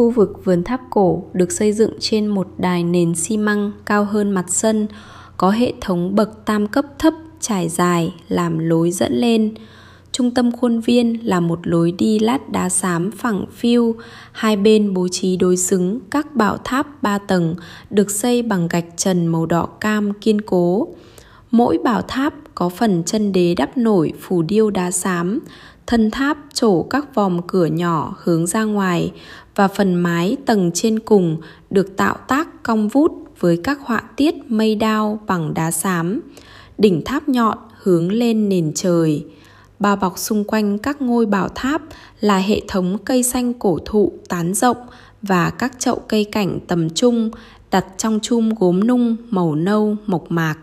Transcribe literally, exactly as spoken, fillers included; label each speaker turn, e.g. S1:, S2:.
S1: Khu vực vườn tháp cổ được xây dựng trên một đài nền xi măng cao hơn mặt sân, có hệ thống bậc tam cấp thấp trải dài làm lối dẫn lên. Trung tâm khuôn viên là một lối đi lát đá xám phẳng phiu, hai bên bố trí đối xứng các bảo tháp ba tầng được xây bằng gạch trần màu đỏ cam kiên cố. Mỗi bảo tháp có phần chân đế đắp nổi phù điêu đá xám, thân tháp trổ các vòm cửa nhỏ hướng ra ngoài và phần mái tầng trên cùng được tạo tác cong vút với các họa tiết mây đao bằng đá xám. Đỉnh tháp nhọn hướng lên nền trời. Bao bọc xung quanh các ngôi bảo tháp là hệ thống cây xanh cổ thụ tán rộng và các chậu cây cảnh tầm trung đặt trong chum gốm nung màu nâu mộc mạc.